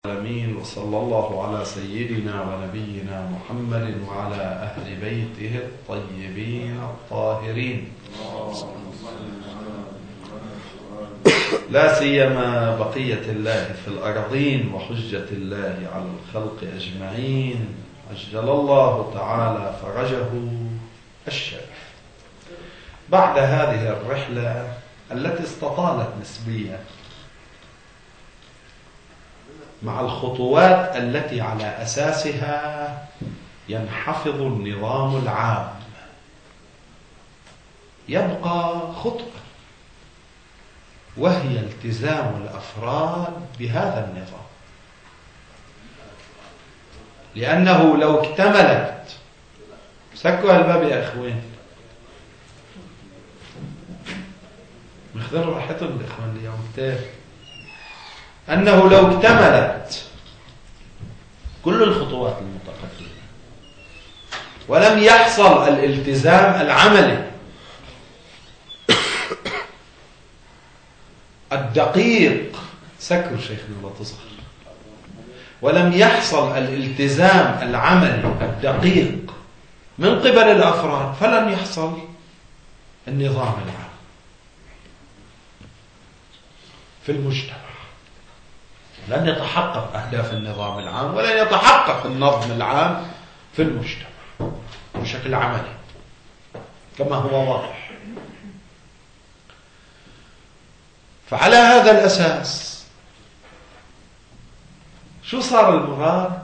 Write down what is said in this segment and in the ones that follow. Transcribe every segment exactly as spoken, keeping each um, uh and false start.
العالمين، وصلى الله على سيدنا ونبينا محمد وعلى أهل بيته الطيبين الطاهرين، لا سيما بقية الله في الأرضين وحجة الله على الخلق أجمعين، عجل الله تعالى فرجه الشريف. بعد هذه الرحلة التي استطالت نسبيا مع الخطوات التي على أساسها ينحفظ النظام العام، يبقى خطوة وهي التزام الأفراد بهذا النظام، لأنه لو اكتملت، سكوا الباب يا أخوين، مخذروا راحتهم الإخوان اليوم تاني، أنه لو اكتملت كل الخطوات المتقدمة ولم يحصل الالتزام العملي الدقيق، سكر شيخنا لا تصغر، ولم يحصل الالتزام العملي الدقيق من قبل الأفراد، فلن يحصل النظام العام في المجتمع، لن يتحقق أهداف النظام العام ولن يتحقق النظم العام في المجتمع بشكل عملي كما هو واضح. فعلى هذا الأساس شو صار المراد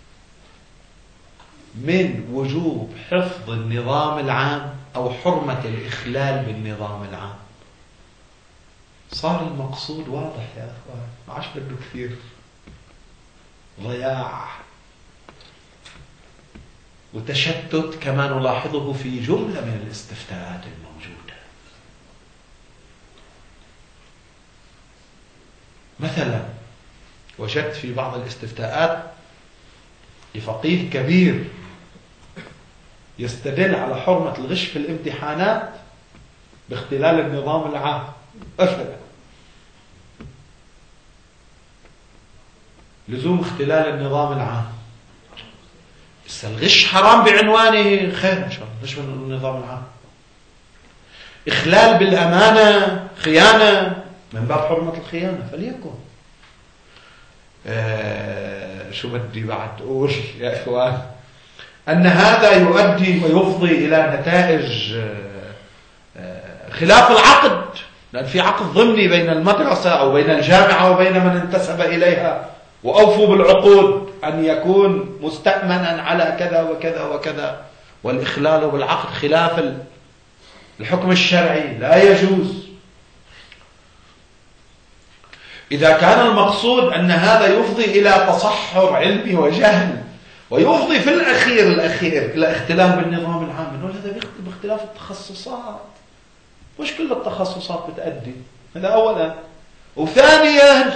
من وجوب حفظ النظام العام أو حرمة الإخلال بالنظام العام؟ صار المقصود واضح يا أخوان، ما عادش بده كثير ضياع وتشتت كما نلاحظه في جملة من الاستفتاءات الموجودة. مثلا وجدت في بعض الاستفتاءات لفقيه كبير يستدل على حرمة الغش في الامتحانات باختلال النظام العام مثلا، لزوم اختلال النظام العام. بس الغش حرام بعنوانه، خير ان شاء الله، غش بالنظام العام، اخلال بالامانه، خيانه من باب حرمه الخيانه فليكن. آه شو بدي بعد اقول يا اخوان؟ ان هذا يؤدي ويفضي الى نتائج آه آه خلاف العقد، لأن في عقد ضمني بين المدرسة أو بين الجامعة وبين من انتسب إليها، وأوفوا بالعقود أن يكون مستأمنا على كذا وكذا وكذا، والإخلال بالعقد خلاف الحكم الشرعي لا يجوز. إذا كان المقصود أن هذا يفضي إلى تصحر علمي وجهل ويفضي في الأخير الأخير إلى اختلال بالنظام العام، نقول هذا باختلاف التخصصات، مش كل التخصصات بتأدي، هذا أولا. وثانيا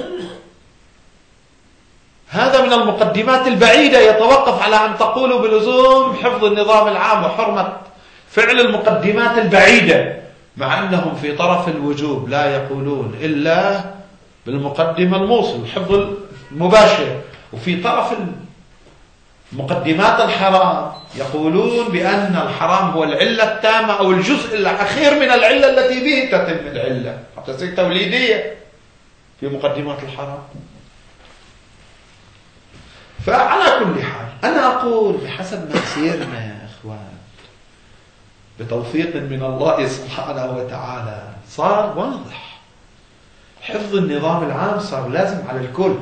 هذا من المقدمات البعيدة يتوقف على أن تقولوا بلزوم حفظ النظام العام وحرمة فعل المقدمات البعيدة، مع أنهم في طرف الوجوب لا يقولون إلا بالمقدمة الموصل حفظ المباشر، وفي طرف مقدمات الحرام يقولون بأن الحرام هو العلة التامة أو الجزء الأخير من العلة التي به تتم العلة، حتى تصير توليدية في مقدمات الحرام. فعلى كل حال أنا أقول بحسب ما سيرنا يا أخوان بتوفيق من الله سبحانه وتعالى صار واضح حفظ النظام العام، صار لازم على الكل.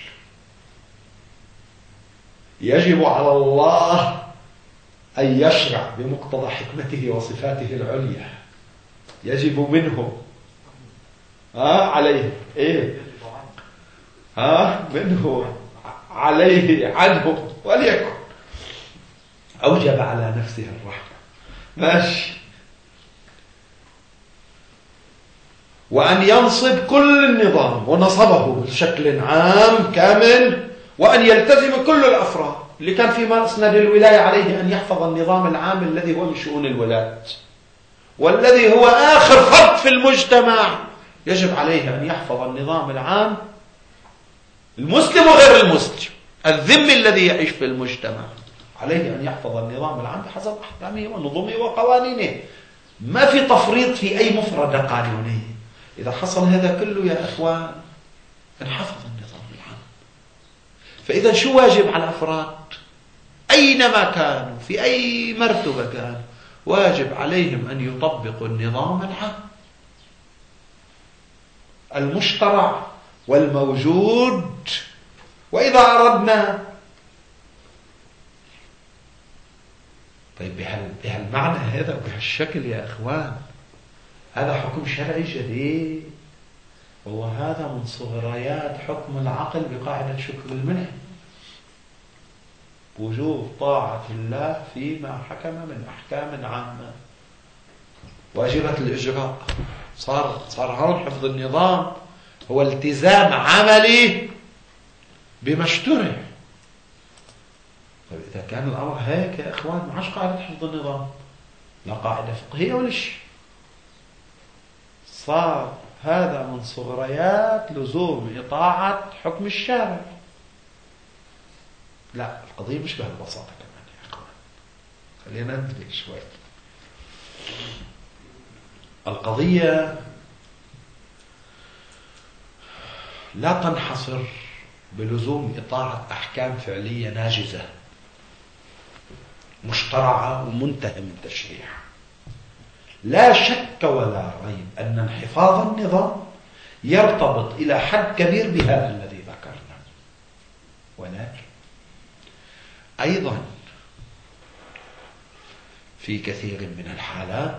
يجب على الله أن يشرع بمقتضى حكمته وصفاته العليا، يجب منه ها عليه إيه ها منه عليه عنه، وليكن أوجب على نفسه الرحمة، ماشي، وأن ينصب كل النظام ونصبه بشكل عام كامل، وأن يلتزم كل الأفراد اللي كان في مسند الولاية عليه أن يحفظ النظام العام الذي هو من شؤون الولاة، والذي هو آخر فرد في المجتمع يجب عليه أن يحفظ النظام العام المسلم وغير المسلم، الذمي الذي يعيش في المجتمع عليه أن يحفظ النظام العام بحسب أحكامه ونظمه وقوانينه، ما في تفريط في أي مفردة قانونية. إذا حصل هذا كله يا إخوان انحفظ النظام العام. فإذا شو واجب على الأفراد أينما كانوا في أي مرتبة كانوا؟ واجب عليهم أن يطبقوا النظام العام المشترع والموجود. وإذا أردنا طيب بهال بهالمعنى هذا وبهالشكل يا إخوان، هذا حكم شرعي جديد، والله هذا من صغريات حكم العقل بقاعدة شكر المنع، وجوب طاعة الله فيما حكم من أحكام عامة واجبة الإجراء. صار صار هون حفظ النظام هو التزام عملي بما اشترع. طيب إذا كان الأمر هيك يا إخوان، ما عادش قاعدة حفظ النظام، لا قاعدة فقهية ولا شيء، صار هذا من صغريات لزوم إطاعة حكم الشارع. لا، القضية مش بهالبساطة كمان يا إخوان، خلينا ندرك شوي. القضية لا تنحصر بلزوم إطاعة أحكام فعلية ناجزة مشترعة ومنتهى من تشريع. لا شك ولا ريب أن انحفاظ النظام يرتبط إلى حد كبير بهذا الذي ذكرنا، ولكن أيضا في كثير من الحالات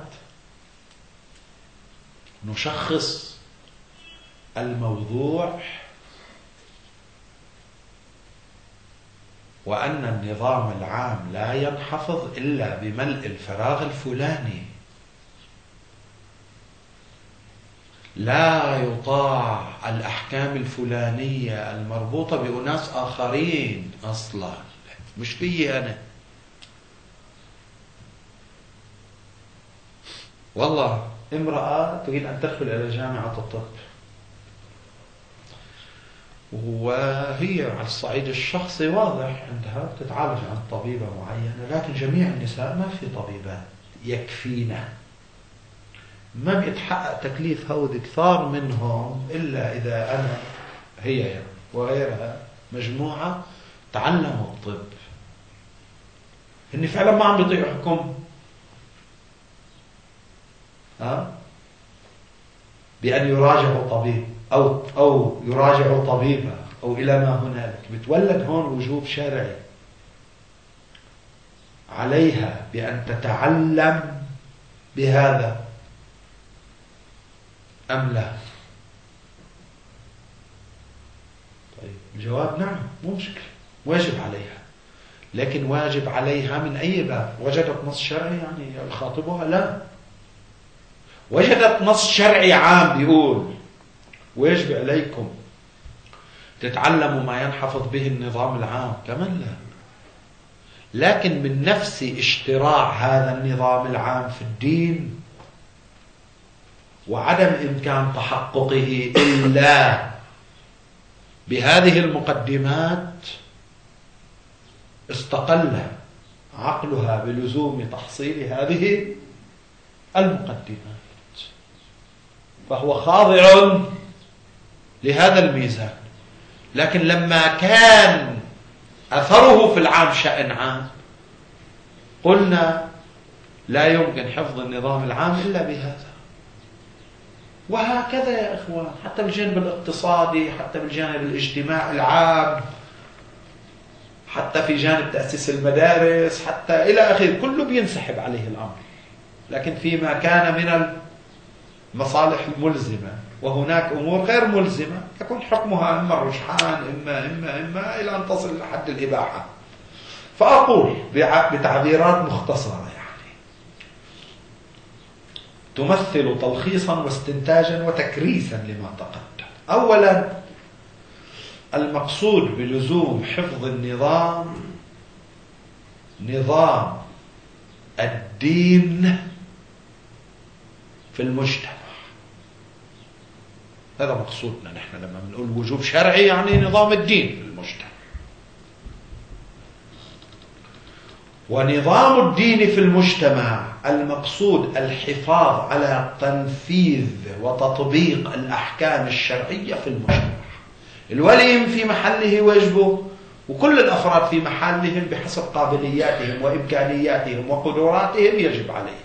نشخص الموضوع وأن النظام العام لا ينحفظ إلا بملء الفراغ الفلاني، لا يطاع الأحكام الفلانية المربوطة بأناس آخرين أصلا، مش فيي أنا. والله امرأة تريد أن تدخل إلى جامعة الطب، وهي على الصعيد الشخصي واضح عندها تتعالج عند طبيبة معينة، لكن جميع النساء ما في طبيبات يكفينا، ما بيتحقق تكليف هود كثار منهم إلا إذا أنا هي وغيرها مجموعة تعلموا الطب، إني فعلا ما عم بيطيعوا حكم ها بأن يراجعوا طبيب أو أو يراجعوا طبيبة أو إلى ما هنالك. بتولد هون وجوب شرعي عليها بأن تتعلم بهذا أم لا؟ طيب الجواب نعم، مو مشكلة، واجب عليها، لكن واجب عليها من أي باب؟ وجدت نص شرعي يعني يخاطبها؟ لا، وجدت نص شرعي عام بيقول ويجب عليكم تتعلموا ما ينحفظ به النظام العام كمان لا، لكن من نفس اشتراع هذا النظام العام في الدين وعدم إمكان تحققه إلا بهذه المقدمات استقل عقلها بلزوم تحصيل هذه المقدمات، فهو خاضع لهذا الميزان. لكن لما كان أثره في العام شأن عام قلنا لا يمكن حفظ النظام العام إلا بهذا. وهكذا يا إخوان، حتى بالجانب الاقتصادي، حتى بالجانب الاجتماعي العام، حتى في جانب تأسيس المدارس، حتى إلى آخره، كله بينسحب عليه الأمر. لكن فيما كان من المصالح الملزمة وهناك أمور غير ملزمة يكون حكمها إما الرجحان إما إما إما إلى أن تصل لحد الإباحة. فأقول بتعبيرات مختصرة يعني تمثل تلخيصا واستنتاجا وتكريسا لما تقدم. أولا، المقصود بلزوم حفظ النظام نظام الدين في المجتمع، هذا مقصودنا نحن لما بنقول وجوب شرعي، يعني نظام الدين في المجتمع. ونظام الدين في المجتمع المقصود الحفاظ على تنفيذ وتطبيق الأحكام الشرعية في المجتمع. الولي في محله واجبه، وكل الأفراد في محلهم بحسب قابلياتهم وإمكانياتهم وقدراتهم يجب عليهم.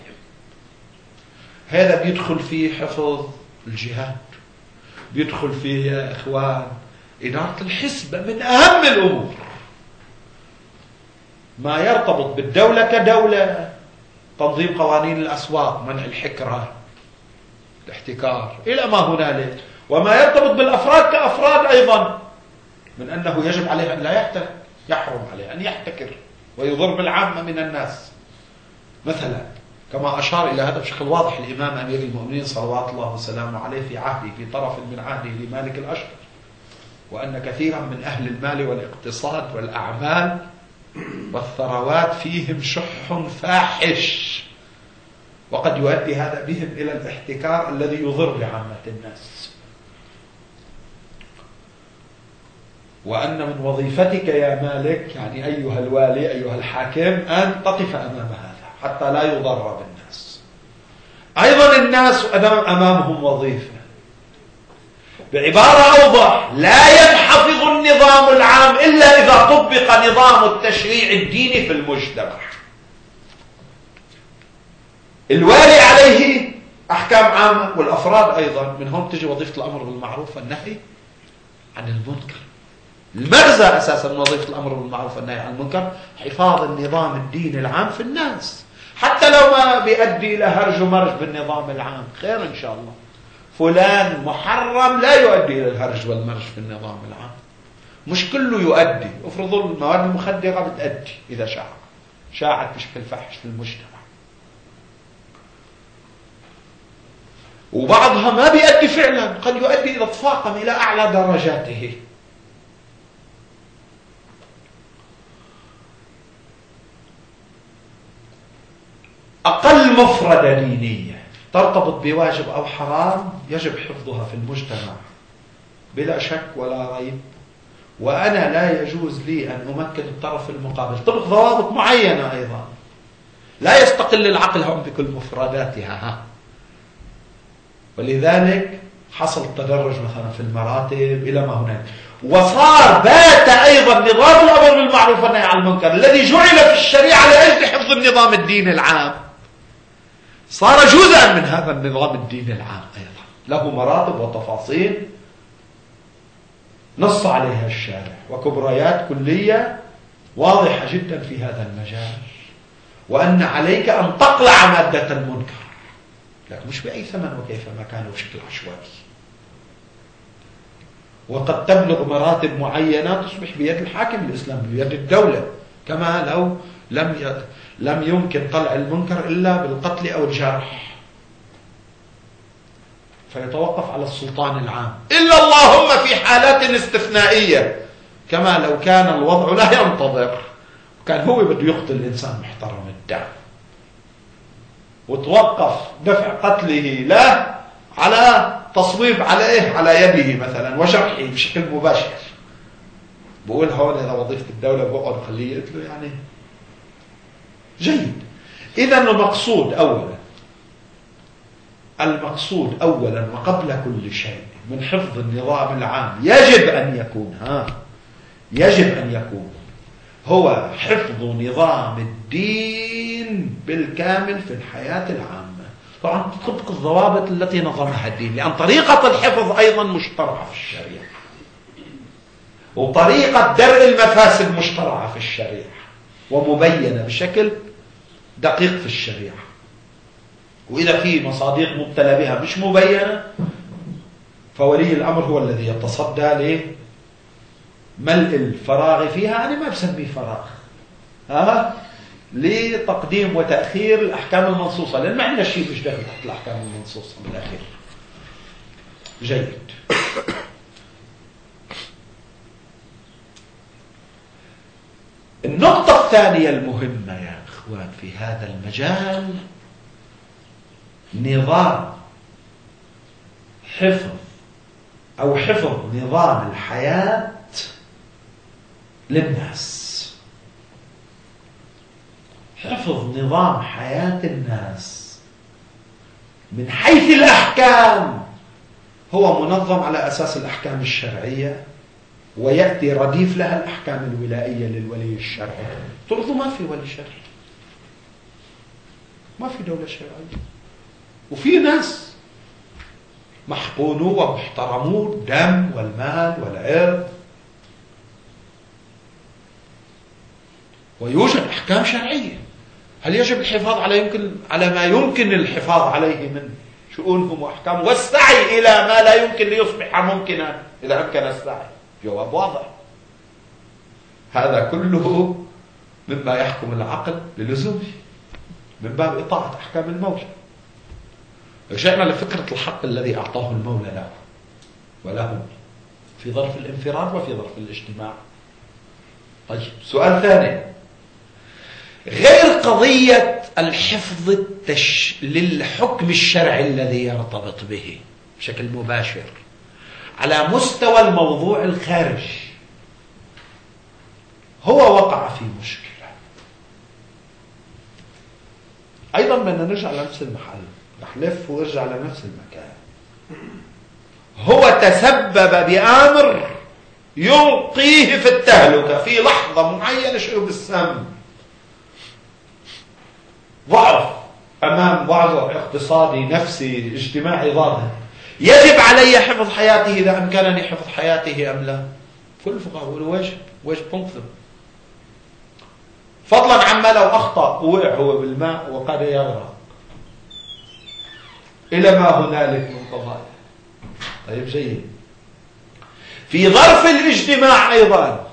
هذا بيدخل في حفظ الجهاد، بيدخل فيه يا إخوان إدارة الحسبة، من أهم الأمور ما يرتبط بالدولة كدولة، تنظيم قوانين الأسواق، منع الحكرة، الاحتكار، إلى ما هنالك، وما يرتبط بالأفراد كأفراد أيضا، من أنه يجب عليه أن لا يحتكر، يحرم عليه أن يحتكر ويضر بالعامة من الناس. مثلا كما أشار إلى هذا بشكل واضح الإمام أمير المؤمنين صلوات الله وسلامه عليه في عهده، في طرف من عهده لمالك الأشهر، وأن كثيرا من أهل المال والاقتصاد والأعمال والثروات فيهم شح فاحش، وقد يؤدي هذا بهم إلى الاحتكار الذي يضر بعامة الناس. وأن من وظيفتك يا مالك، يعني أيها الوالي أيها الحاكم، أن تقف أمام هذا حتى لا يضر بالناس. أيضا الناس أمامهم وظيفة، بعبارة أوضح، لا ينحفظ النظام العام إلا إذا طبق نظام التشريع الديني في المجتمع. الوالي عليه أحكام عامة، والأفراد أيضا. من هون تجي وظيفة الأمر بالمعروف والنهي عن المنكر. المغزى أساسا من وظيفة الأمر بالمعروف والنهي عن المنكر حفاظ النظام الديني العام في الناس، حتى لو ما بيؤدي إلى هرج ومرج بالنظام العام، خير إن شاء الله. فلان محرم لا يؤدي إلى الهرج والمرج في النظام العام، مش كله يؤدي. افرضوا المواد المخدرة بتؤدي إذا شاعت شاعت بشكل فاحش في المجتمع، وبعضها ما بيؤدي فعلا، قد يؤدي إلى تفاقم إلى أعلى درجاته. أقل مفردة دينية ترتبط بواجب أو حرام يجب حفظها في المجتمع بلا شك ولا ريب، وأنا لا يجوز لي أن أمكن الطرف المقابل طبق ضوابط معينة أيضا، لا يستقل العقل هم بكل مفرداتها ها. ولذلك حصل التدرج مثلا في المراتب إلى ما هناك، وصار بات أيضا نظام الأمر بالمعروف والنهي عن المنكر الذي جعل في الشريعة لأجل حفظ النظام الديني العام، صار جزءا من هذا النظام الديني العام أيضا، له مراتب وتفاصيل نص عليها الشارع، وكبريات كلية واضحة جدا في هذا المجال، وأن عليك أن تقلع مادة المنكر، لكن مش بأي ثمن وكيفما كان بشكل عشوائي. وقد تبلغ مراتب معينة تصبح بيد الحاكم الإسلامي، بيد الدولة، كما لو لم ي... لم يمكن طلع المنكر إلا بالقتل أو الجرح، فيتوقف على السلطان العام، إلا اللهم في حالات استثنائية، كما لو كان الوضع لا ينتظر وكان هو بده يقتل الإنسان محترم الدم، وتوقف دفع قتله له على تصويب عليه على يده مثلا وجرحه بشكل مباشر. بقول هون إذا وظيفة الدولة بقعد خليه يقتله، يعني جيد. إذا المقصود أولا المقصود أولا وقبل كل شيء من حفظ النظام العام يجب أن يكون ها يجب أن يكون هو حفظ نظام الدين بالكامل في الحياة العامة، طبعا تطبق الضوابط التي نظمها الدين، لأن طريقة الحفظ أيضا مشترعة في الشريعة، وطريقة درء المفاسد مشترعة في الشريعة ومبينة بشكل دقيق في الشريعة. وإذا في مصادق مبتلى بها مش مبينة فولي الأمر هو الذي يتصدى لملء الفراغ فيها. أنا ما بسميه فراغ، ها لتقديم وتأخير الأحكام المنصوصة، لأن ما عندنا شيء مش داخل تحت الأحكام المنصوصة من الأخير. جيد. النقطة الثانية المهمة يا إخوان في هذا المجال نظام حفظ أو حفظ نظام الحياة للناس. حفظ نظام حياة الناس من حيث الأحكام هو منظم على أساس الأحكام الشرعية، ويأتي رديف لها الأحكام الولائية للولي الشرعي. ترضوا ما في ولي شرعي، ما في دولة شرعية، وفي ناس محقونون ومحترمون الدم والمال والعرض، ويوجد أحكام شرعية. هل يجب الحفاظ على يمكن على ما يمكن الحفاظ عليه من شؤونهم وأحكامهم، والسعي إلى ما لا يمكن ليصبح ممكنا إذا أمكن السعي؟ جواب واضح. هذا كله مما يحكم العقل بلزومه من باب إطاعة أحكام المولى. رجعنا لفكرة الحق الذي أعطاه المولى له ولهم في ظرف الانفراد وفي ظرف الاجتماع. طيب، سؤال ثاني غير قضية الحفظ التش... للحكم الشرعي الذي يرتبط به بشكل مباشر على مستوى الموضوع الخارجي، هو وقع في مشكلة أيضا. بدنا نرجع لنفس المحل، رح لف وارجع لنفس المكان. هو تسبب بأمر يلقيه في التهلكة في لحظة معينة، شرب السم، ضعف أمام ضعف اقتصادي نفسي اجتماعي ظاهر، يجب علي حفظ حياته إذا أمكنني حفظ حياته أم لا؟ كل الفقهاء يقولوا واجب، واجب تنقذ، فضلا عما لو أخطأ ووقع هو بالماء وقد يغرق، إلى ما هنالك من قضايا. طيب جيد. في ظرف الاجتماع أيضا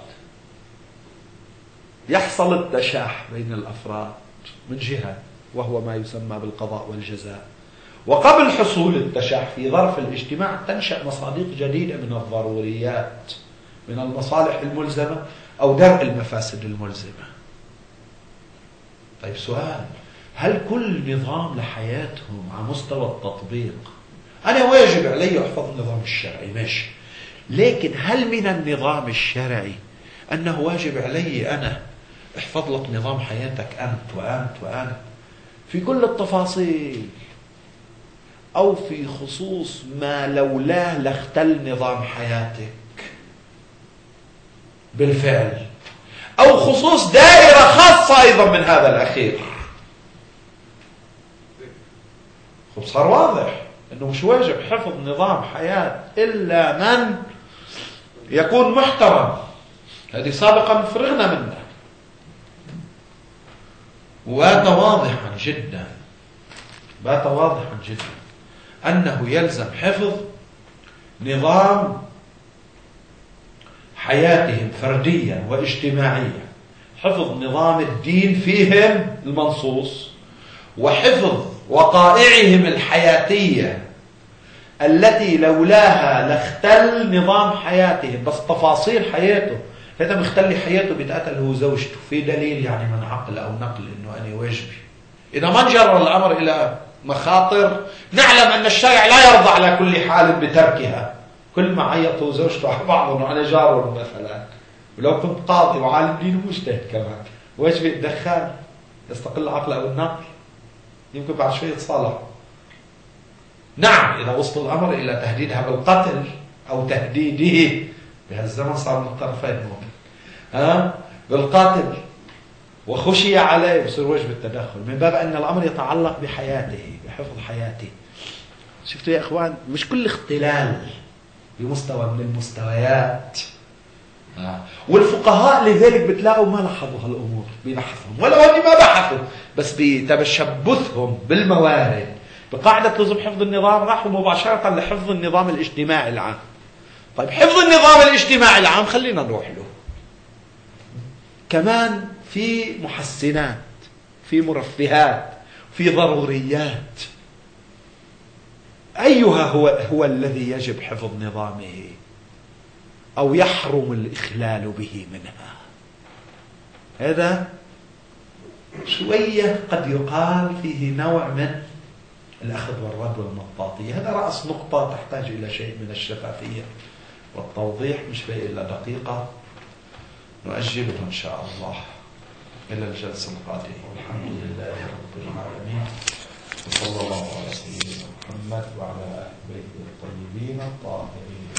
يحصل التشاح بين الأفراد من جهة، وهو ما يسمى بالقضاء والجزاء. وقبل حصول التشاح في ظرف الاجتماع تنشأ مصادق جديدة من الضروريات، من المصالح الملزمة أو درء المفاسد الملزمة. طيب سؤال، هل كل نظام لحياتهم على مستوى التطبيق أنا واجب علي أحفظ النظام الشرعي؟ ماشي، لكن هل من النظام الشرعي أنه واجب علي أنا احفظ لك نظام حياتك أنت وأنت وأنت في كل التفاصيل، أو في خصوص ما لولاه لاختل نظام حياتك بالفعل، أو خصوص دائرة خاصة أيضا من هذا الأخير؟ خب صار واضح أنه مش واجب حفظ نظام حياة إلا من يكون محترم. هذه سابقا فرغنا منها، وبات واضحا جدا بات واضحا جدا أنه يلزم حفظ نظام حياتهم فرديا واجتماعيا، حفظ نظام الدين فيهم المنصوص، وحفظ وقائعهم الحياتية التي لولاها لاختل نظام حياتهم. بس تفاصيل حياته، هذا مختل حياته بيتقتل هو زوجته، في دليل يعني من عقل أو نقل إنه أنا واجبي. إذا ما انجر الأمر إلى مخاطر، نعلم أن الشرع لا يرضى على كل حال بتركها. كل ما عيطوا زوجته على بعضهم على جارهم مثلا، ولو كنت قاضي وعالم دين ومجتهد كمان، واجبي الدخان يستقل عقل أو النقل، يمكن بعد شوي يتصالح. نعم، إذا وصل الأمر إلى تهديدها بالقتل أو تهديده، بهالزمن صار من الطرفين ممكن ها بالقاتل وخشي عليه، بصير واجب التدخل من باب أن الأمر يتعلق بحياته، بحفظ حياته. شفتوا يا إخوان، مش كل اختلال بمستوى من المستويات. ها. والفقهاء لذلك بتلاقوا ما لاحظوا هالأمور ببحثهم، ولو أني ما بحثوا، بس بتشبثهم بالموارد بقاعدة لزم حفظ النظام راحوا مباشرة لحفظ النظام الاجتماعي العام. طيب حفظ النظام الاجتماعي العام خلينا نروح له كمان في محسنات، في مرفهات، في ضروريات. أيها هو هو الذي يجب حفظ نظامه أو يحرم الإخلال به منها؟ هذا شوية قد يقال فيه نوع من الأخذ والرد والمطاطية. هذا رأس نقطة تحتاج إلى شيء من الشفافية والتوضيح، مش باقي إلا دقيقة نؤجله إن شاء الله إلى الجلسة القادمة. والحمد لله رب العالمين، وصلى الله على سيدنا محمد وعلى آل بيته الطيبين الطاهرين.